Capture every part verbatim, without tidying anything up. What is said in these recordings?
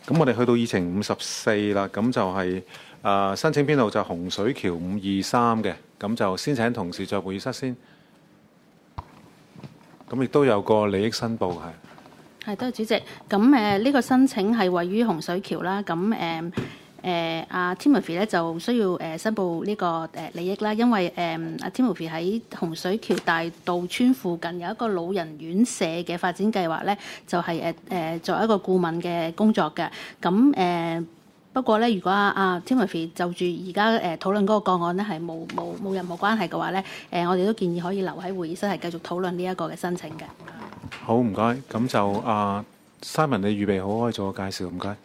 咁我哋去到議程五十四啦，咁就係、是、誒、呃、申請編號就洪水橋五二三嘅，咁就先請同事在會議室先。咁亦都有個利益申報係。 係，多謝主席。咁誒呢個申請係位於洪水橋啦。咁誒誒阿 Timothy 咧就需要誒、呃、申報呢、這個誒、呃、利益啦，因為誒阿、呃、Timothy 喺洪水橋大道村附近有一個老人院舍嘅發展計劃咧，就係誒誒作一個顧問嘅工作嘅。咁誒、呃、不過咧，如果阿、啊、Timothy 就住而家誒討論嗰個個案咧係冇冇冇任何關係嘅話咧，誒、呃、我哋都建議可以留喺會議室係繼續討論呢一個嘅申請嘅。 好，唔該。咁就阿 Simon，你預備好可以做個介紹，唔該。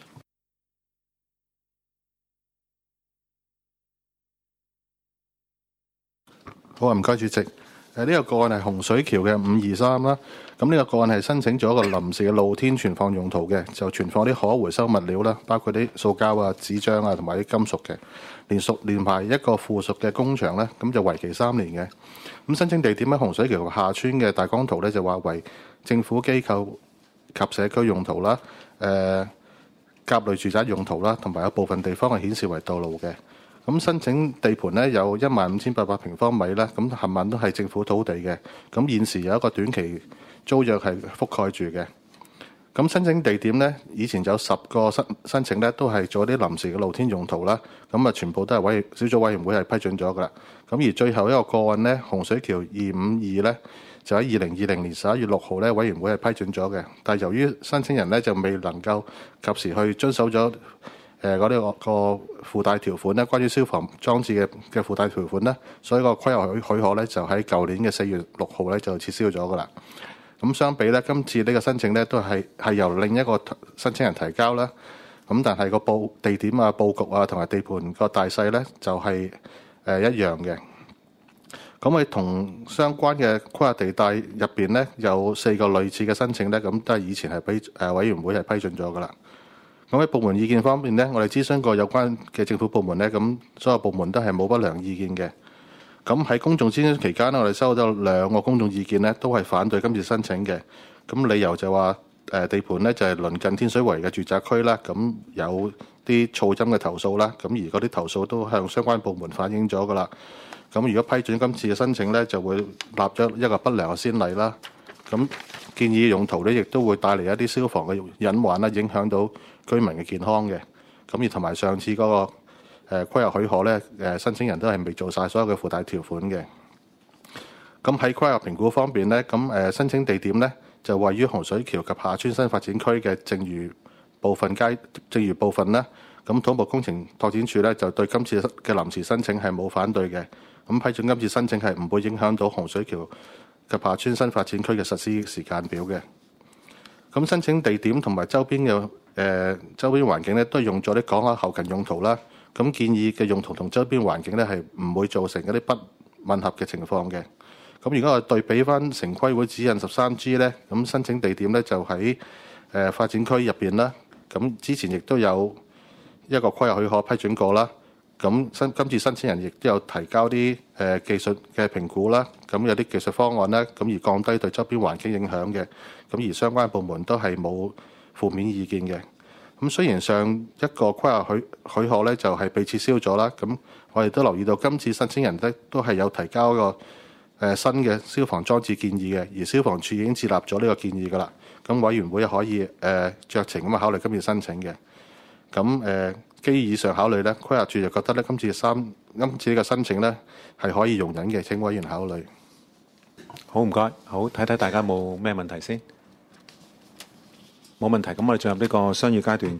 好啊，唔該主席。誒、這、呢個個案係洪水橋嘅五二三啦。咁呢個個案係申請咗一個臨時嘅露天存放用途嘅，就存放啲可回收物料啦，包括啲塑膠啊、紙張啊同埋啲金屬嘅，連屬連埋一個附屬嘅工場咧，咁就為期三年嘅。咁申請地點喺洪水橋下村嘅大綱圖咧，就話為政府機構及社區用途啦，誒、呃、甲類住宅用途啦，同埋有部分地方係顯示為道路嘅。咁申請地盤咧有一萬五千八百平方米啦，咁冚唪唥都係政府土地嘅。咁現時有一個短期租約係覆蓋住嘅。咁申請地點咧，以前有十個申申請咧，都係做啲臨時嘅露天用途啦。咁啊，全部都係委小組委員會係批准咗噶啦。咁而最後一個個案咧，洪水橋二五二咧，就喺二零二零年十一月六號咧，委員會係批准咗嘅。但係由於申請人咧就未能夠及時去遵守咗誒嗰啲個附帶條款咧，關於消防裝置嘅嘅附帶條款咧，所以個規劃許許可咧就喺舊年嘅四月六號咧就撤銷咗噶啦。咁相比咧，今次呢個申請咧都係係由另一個申請人提交啦。咁但係個佈地點啊、佈局啊同埋地盤個大細咧就係、是、誒、呃、一樣嘅。咁佢同相關嘅規劃地帶入邊咧有四個類似嘅申請咧，咁都係以前係俾誒委員會係批准咗噶啦。咁喺部門意見方面咧，我哋諮詢過有關嘅政府部門咧，咁所有部門都係冇不良意見嘅。咁喺公眾諮詢期間咧，我哋收到兩個公眾意見咧，都係反對今次申請嘅。咁理由就話誒地盤咧就係鄰近天水圍嘅住宅區啦，咁有啲噪音嘅投訴啦，咁而嗰啲投訴都向相關部門反映咗噶啦。咁如果批准今次嘅申請咧，就會立咗一個不良嘅先例啦。咁建議用途咧，亦都會帶嚟一啲消防嘅隱患啦，影響到居民嘅健康嘅。咁而同埋上次嗰、那個。誒規劃許可咧，誒申請人都係未做晒所有嘅附帶條款嘅。咁喺規劃評估方面咧，咁誒申請地點咧就位於洪水橋及下村新發展區嘅剩餘部分街剩餘部分啦。咁土木工程拓展署咧就對今次嘅臨時申請係冇反對嘅。咁批准今次申請係唔會影響到洪水橋及下村新發展區嘅實施時間表嘅。咁申請地點同埋周邊嘅誒、呃、周邊環境咧，都係用咗啲港口後勤用途啦。咁建議嘅用途同周邊環境咧係唔會造成一啲不吻合嘅情況嘅。咁如果我對比翻城規會指引十三 G 咧，咁申請地點咧就喺誒、呃、發展區入邊啦。咁之前亦都有一個規劃許可批准過啦。咁新今次申請人亦都有提交啲誒、呃、技術嘅評估啦。咁有啲技術方案咧，咁而降低對周邊環境影響嘅。咁而相關部門都係冇負面意見嘅。咁雖然上一個規劃許許可咧就係被撤銷咗啦，咁我哋都留意到今次申請人咧都係有提交一個誒新嘅消防裝置建議嘅，而消防處已經接納咗呢個建議噶啦。咁委員會可以誒酌情咁啊考慮今次申請嘅。咁誒基於以上考慮咧，規劃處就覺得咧今次三今次呢個申請咧係可以容忍嘅，請委員考慮。 好，唔該。好，睇睇大家冇咩問題先。冇問題，咁我哋進入呢個商議階段。